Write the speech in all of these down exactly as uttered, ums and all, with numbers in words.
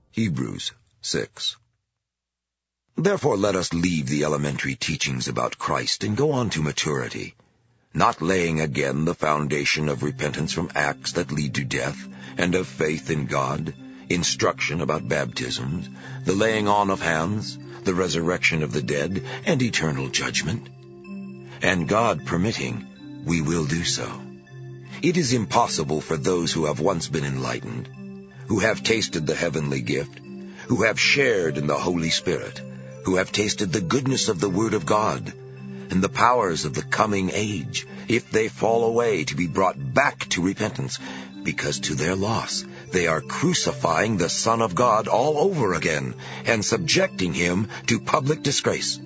Hebrews six. Therefore let us leave the elementary teachings about Christ and go on to maturity, not laying again the foundation of repentance from acts that lead to death, and of faith in God, instruction about baptisms, the laying on of hands, the resurrection of the dead, and eternal judgment. And God permitting, we will do so. It is impossible for those who have once been enlightened, who have tasted the heavenly gift, who have shared in the Holy Spirit, who have tasted the goodness of the Word of God, and the powers of the coming age, if they fall away, to be brought back to repentance, because to their loss they are crucifying the Son of God all over again, and subjecting him to public disgrace.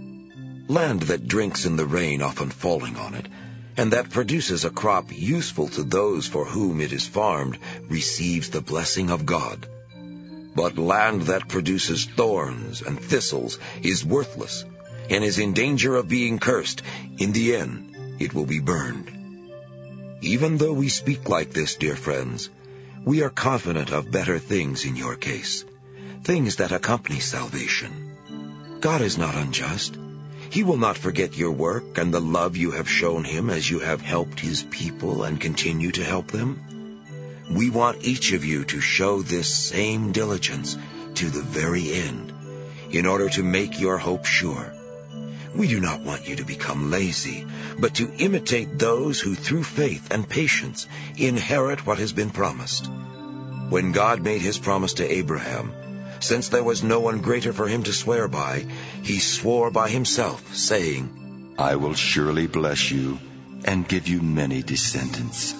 Land that drinks in the rain often falling on it, and that produces a crop useful to those for whom it is farmed, receives the blessing of God. But land that produces thorns and thistles is worthless, and is in danger of being cursed. In the end, it will be burned. Even though we speak like this, dear friends, we are confident of better things in your case, things that accompany salvation. God is not unjust. He will not forget your work and the love you have shown him as you have helped his people and continue to help them. We want each of you to show this same diligence to the very end, in order to make your hope sure. We do not want you to become lazy, but to imitate those who through faith and patience inherit what has been promised. When God made his promise to Abraham, since there was no one greater for him to swear by, he swore by himself, saying, I will surely bless you and give you many descendants.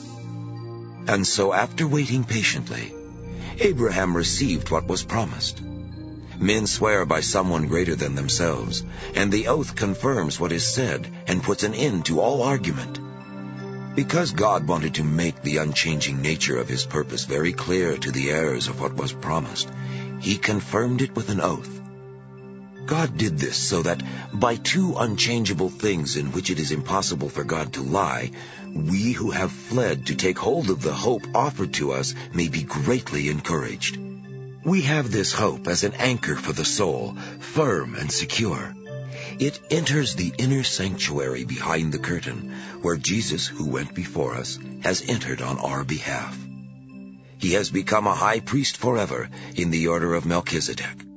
And so after waiting patiently, Abraham received what was promised. Men swear by someone greater than themselves, and the oath confirms what is said and puts an end to all argument. Because God wanted to make the unchanging nature of his purpose very clear to the heirs of what was promised, he confirmed it with an oath. God did this so that by two unchangeable things in which it is impossible for God to lie, we who have fled to take hold of the hope offered to us may be greatly encouraged. We have this hope as an anchor for the soul, firm and secure. It enters the inner sanctuary behind the curtain, where Jesus, who went before us, has entered on our behalf. He has become a high priest forever in the order of Melchizedek.